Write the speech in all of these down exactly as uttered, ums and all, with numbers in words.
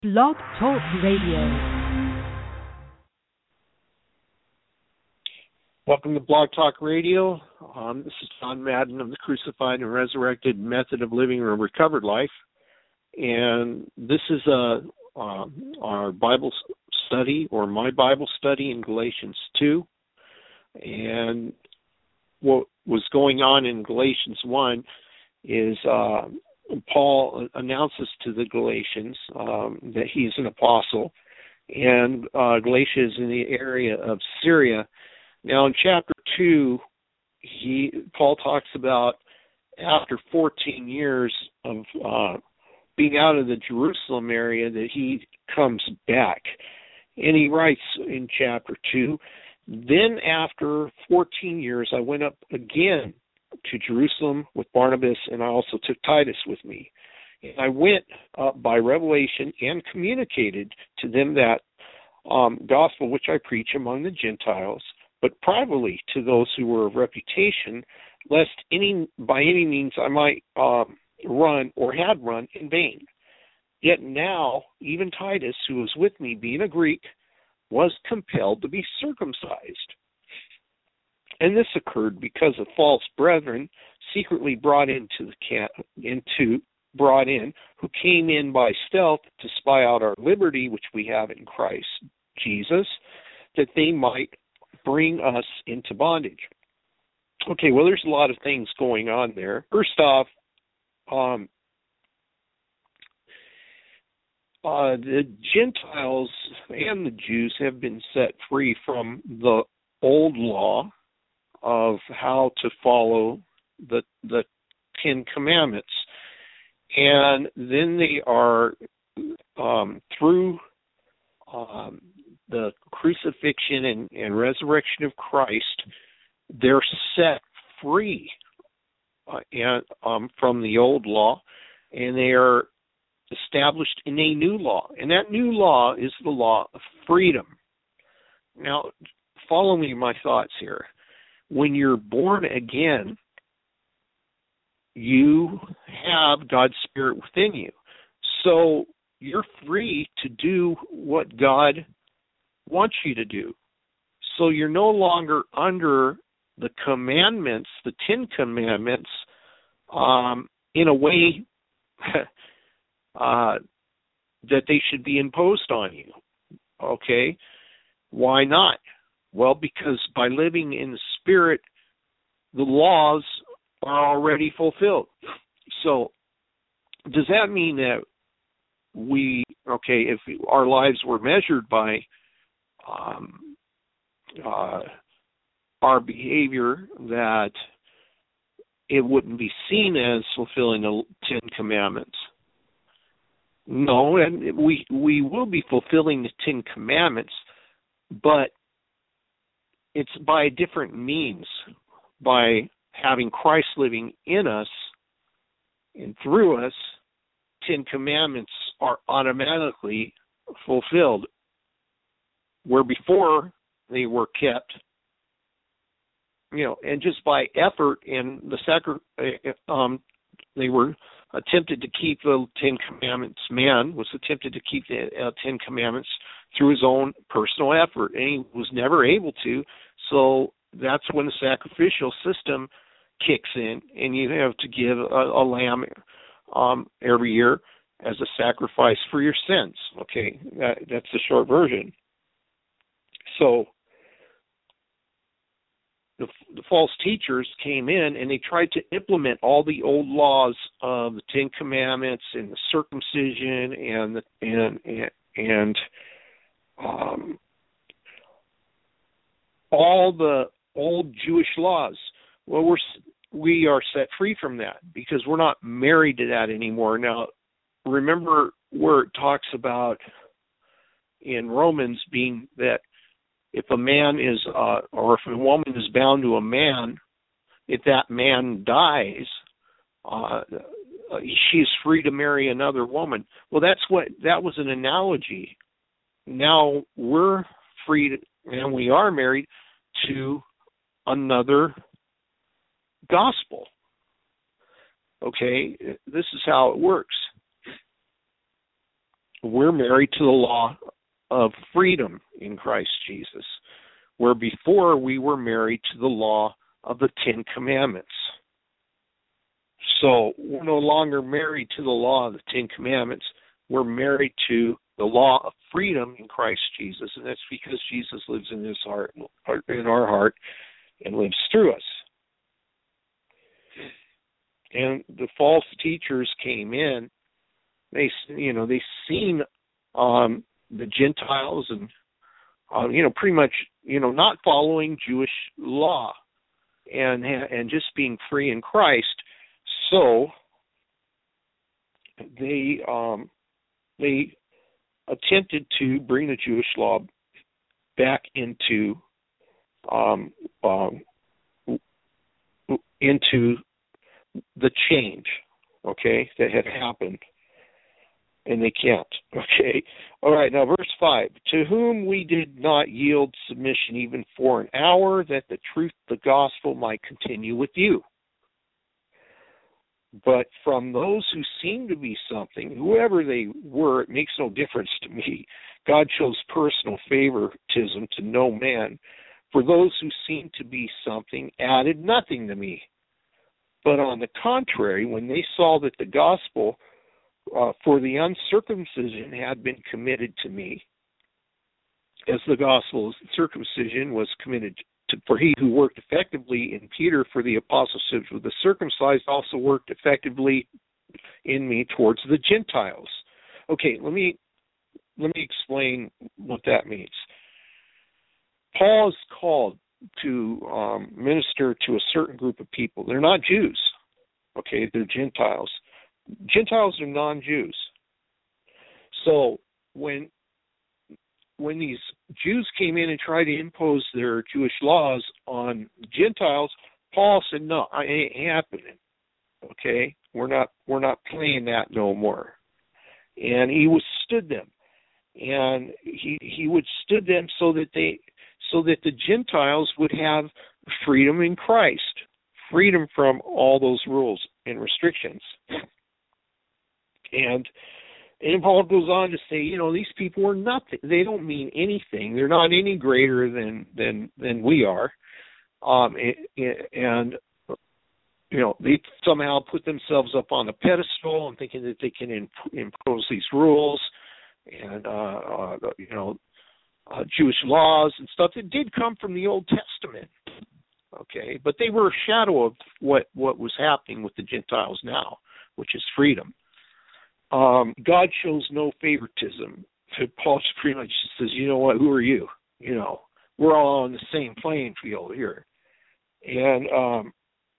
Blog Talk Radio. Welcome to Blog Talk Radio. Um, this is John Madden of the Crucified and Resurrected Method of Living a Recovered Life. And this is uh, uh, our Bible study, or my Bible study in Galatians two. And what was going on in Galatians one is uh, Paul announces to the Galatians um, that he's an apostle. And uh, Galatia is in the area of Syria. Now, in chapter two, he Paul talks about after fourteen years of uh, being out of the Jerusalem area that he comes back. And he writes in chapter two, "Then after fourteen years, I went up again to Jerusalem with Barnabas, and I also took Titus with me. And I went up by revelation and communicated to them that um, gospel which I preach among the Gentiles, but privately to those who were of reputation, lest any by any means I might um, run or had run in vain. Yet now, even Titus, who was with me, being a Greek, was compelled to be circumcised. And this occurred because of false brethren secretly brought into the camp, into brought in, who came in by stealth to spy out our liberty, which we have in Christ Jesus, that they might bring us into bondage." Okay, well, there's a lot of things going on there. First off, um, uh, the Gentiles and the Jews have been set free from the old law of how to follow the the Ten Commandments. And then they are, um, through um, the crucifixion and, and resurrection of Christ, they're set free uh, and, um, from the old law, and they are established in a new law. And that new law is the law of freedom. Now, follow me my thoughts here. When you're born again, you have God's Spirit within you. So you're free to do what God wants you to do. So you're no longer under the commandments, the Ten Commandments, um, in a way uh, that they should be imposed on you. Okay? Why not? Well, because by living in the Spirit, the laws are already fulfilled. So does that mean that we, okay, if our lives were measured by um, uh, our behavior, that it wouldn't be seen as fulfilling the Ten Commandments? No, and we we will be fulfilling the Ten Commandments, but it's by different means, by having Christ living in us and through us. Ten Commandments are automatically fulfilled, where before they were kept, you know, and just by effort and the sacri- um, they were attempted to keep the Ten Commandments. Man was attempted to keep the uh, Ten Commandments through his own personal effort, and he was never able to. So that's when the sacrificial system kicks in, and you have to give a, a lamb um, every year as a sacrifice for your sins. Okay, that, that's the short version. So the, the false teachers came in, and they tried to implement all the old laws of the Ten Commandments and the circumcision and the, and and, and um, all the old Jewish laws. Well, we're we are set free from that because we're not married to that anymore. Now, remember where it talks about in Romans being that if a man is, uh, or if a woman is bound to a man, if that man dies, uh, she is free to marry another woman. Well, that's what, that was an analogy. Now we're free to, and we are married to another gospel. Okay, this is how it works. we're married to the law of freedom in Christ Jesus, where before we were married to the law of the Ten Commandments. So we're no longer married to the law of the Ten Commandments. We're married to the law of freedom in Christ Jesus, and that's because Jesus lives in his heart, in our heart, and lives through us. And the false teachers came in. They, you know, they seen um, the Gentiles and, uh, you know, pretty much, you know, not following Jewish law and and just being free in Christ. So they um, they attempted to bring the Jewish law back into um, um, into the change, okay, that had happened, and they can't, okay. All right, now verse five, to whom we did not yield submission even for an hour, that the truth of the gospel might continue with you. But from those who seem to be something, whoever they were, it makes no difference to me. God shows personal favoritism to no man. For those who seem to be something added nothing to me. But on the contrary, when they saw that the gospel uh, for the uncircumcision had been committed to me, as the gospel of circumcision was committed to, for he who worked effectively in Peter for the apostleship of the circumcised also worked effectively in me towards the Gentiles. Okay, let me let me explain what that means. Paul is called to um, minister to a certain group of people. They're not Jews, okay? They're Gentiles. Gentiles are non-Jews. So when when these Jews came in and tried to impose their Jewish laws on Gentiles, Paul said, "No, it ain't happening. Okay, we're not we're not playing that no more." And he withstood them, and he he withstood them so that they. so that the Gentiles would have freedom in Christ, freedom from all those rules and restrictions. And, and Paul goes on to say, you know, these people are nothing. They don't mean anything. They're not any greater than than, than we are. Um, and, and, you know, they somehow put themselves up on a pedestal and thinking that they can imp- impose these rules and, uh, uh, you know, Uh, Jewish laws and stuff that did come from the Old Testament, okay, but they were a shadow of what, what was happening with the Gentiles now, which is freedom. Um, God shows no favoritism. Paul pretty much says, you know what, who are you? You know, we're all on the same playing field here. And um,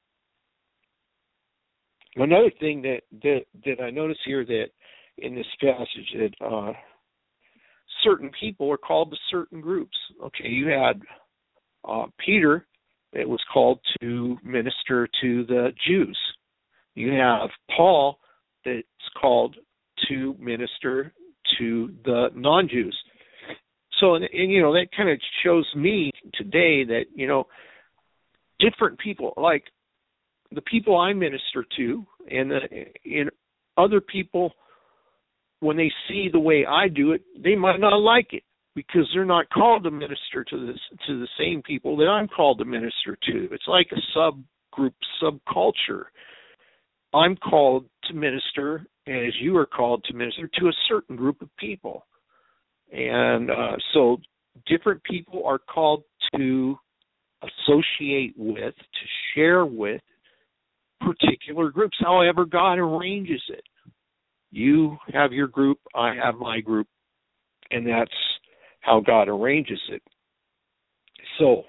another thing that, that, that I notice here that in this passage that uh, certain people are called to certain groups. Okay, you had uh, Peter that was called to minister to the Jews. You have Paul that's called to minister to the non-Jews. So, and, and you know, that kind of shows me today that, you know, different people, like the people I minister to and, the, and other people, when they see the way I do it, they might not like it because they're not called to minister to this to the same people that I'm called to minister to. It's like a subgroup, subculture. I'm called to minister, as you are called to minister, to a certain group of people. And uh, so different people are called to associate with, to share with particular groups, however God arranges it. You have your group, I have my group, and that's how God arranges it. So,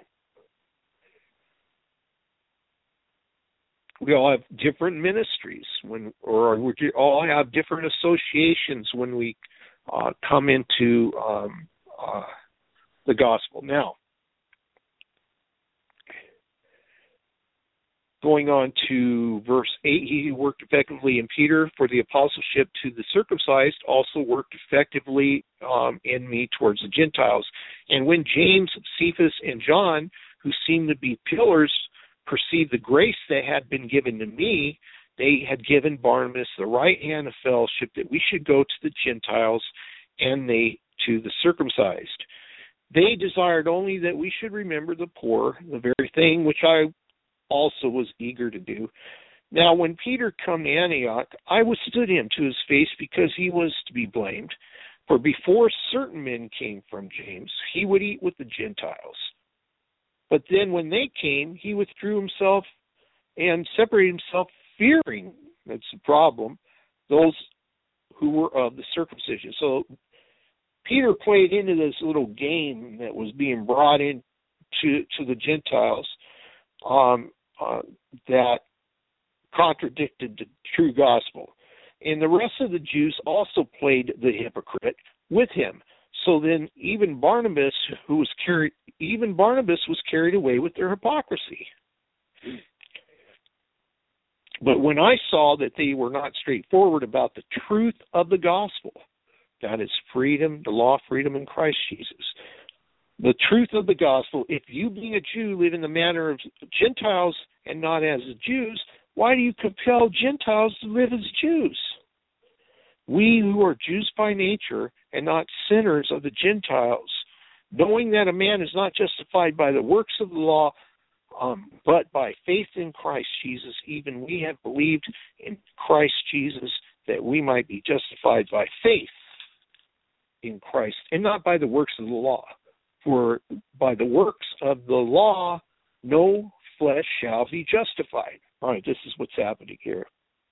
we all have different ministries, when, or we all have different associations when we uh, come into um, uh, the gospel. Now, going on to verse eight, he who worked effectively in Peter for the apostleship to the circumcised also worked effectively um, in me towards the Gentiles. And when James, Cephas, and John, who seemed to be pillars, perceived the grace that had been given to me, they had given Barnabas the right hand of fellowship that we should go to the Gentiles and they to the circumcised. They desired only that we should remember the poor, the very thing which I also was eager to do. Now, when Peter come to Antioch, I withstood him to his face because he was to be blamed. For before certain men came from James, he would eat with the Gentiles. But then when they came, he withdrew himself and separated himself, fearing, that's the problem, those who were of the circumcision. So Peter played into this little game that was being brought in to, to the Gentiles um, uh, that contradicted the true gospel. And the rest of the Jews also played the hypocrite with him. So then even Barnabas, who was carried, even Barnabas was carried away with their hypocrisy. But when I saw that they were not straightforward about the truth of the gospel, that is freedom, the law of freedom in Christ Jesus, the truth of the gospel, if you being a Jew live in the manner of Gentiles and not as Jews, why do you compel Gentiles to live as Jews? We who are Jews by nature and not sinners of the Gentiles, knowing that a man is not justified by the works of the law, um, but by faith in Christ Jesus, even we have believed in Christ Jesus that we might be justified by faith in Christ and not by the works of the law. For by the works of the law, no flesh shall be justified. All right, this is what's happening here.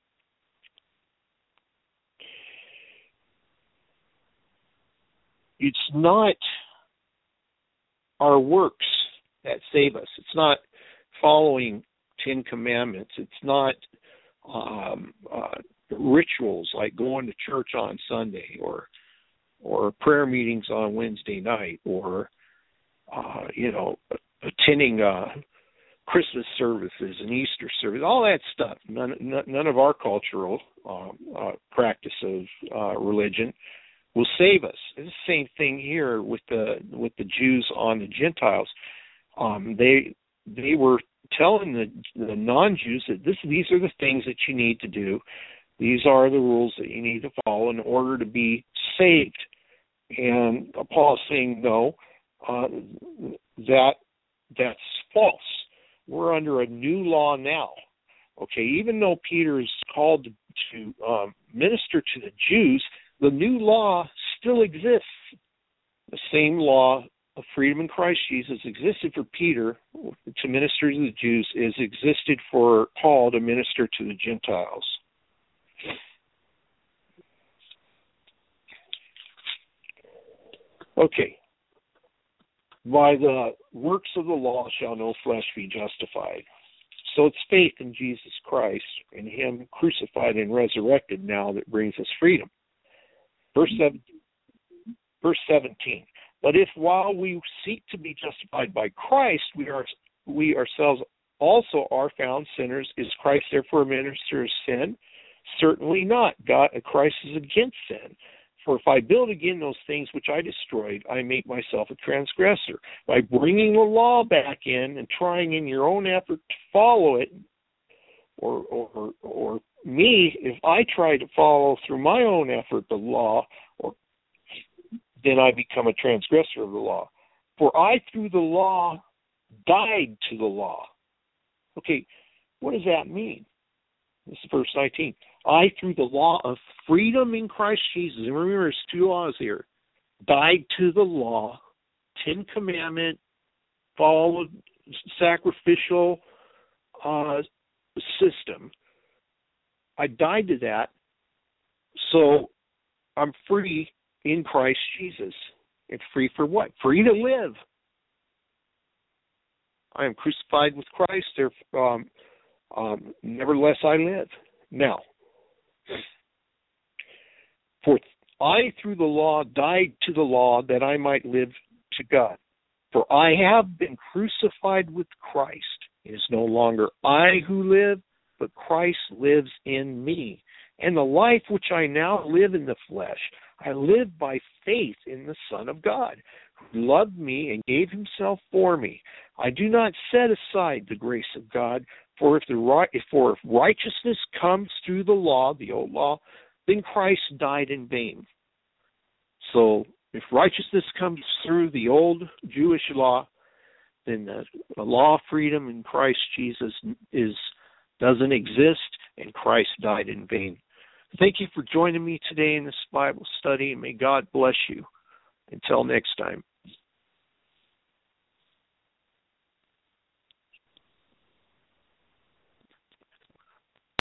It's not our works that save us. It's not following Ten Commandments. It's not um, uh, rituals like going to church on Sunday or or prayer meetings on Wednesday night or, uh, you know, attending uh, Christmas services and Easter services, all that stuff. None, none of our cultural um, uh, practice of uh, religion will save us. It's the same thing here with the with the Jews on the Gentiles. Um, they they were telling the, the non-Jews that this these are the things that you need to do. These are the rules that you need to follow in order to be saved. And Paul is saying no, uh, that that's false. We're under a new law now. Okay, even though Peter is called to, to um, minister to the Jews, the new law still exists. The same law of freedom in Christ Jesus existed for Peter to minister to the Jews is existed for Paul to minister to the Gentiles. Okay. By the works of the law shall no flesh be justified. So it's faith in Jesus Christ and Him crucified and resurrected now that brings us freedom. Verse seventeen, verse seventeen. But if while we seek to be justified by Christ, we are we ourselves also are found sinners, is Christ therefore a minister of sin? Certainly not. God, Christ is against sin. For if I build again those things which I destroyed, I make myself a transgressor. By bringing the law back in and trying in your own effort to follow it, or or or me, if I try to follow through my own effort the law, or then I become a transgressor of the law. For I through the law died to the law. Okay, what does that mean? This is verse nineteen. I, through the law of freedom in Christ Jesus, and remember there's two laws here, died to the law, Ten Commandment, followed sacrificial uh, system. I died to that, so I'm free in Christ Jesus. And free for what? Free to live. I am crucified with Christ, therefore, um, um, nevertheless I live. Now, for I through the law died to the law that I might live to God. For I have been crucified with Christ. It is no longer I who live, but Christ lives in me. And the life which I now live in the flesh, I live by faith in the Son of God, who loved me and gave himself for me. I do not set aside the grace of God, For if the right, for if righteousness comes through the law, the old law, then Christ died in vain. So if righteousness comes through the old Jewish law, then the, the law of freedom in Christ Jesus is doesn't exist, and Christ died in vain. Thank you for joining me today in this Bible study, and may God bless you. Until next time.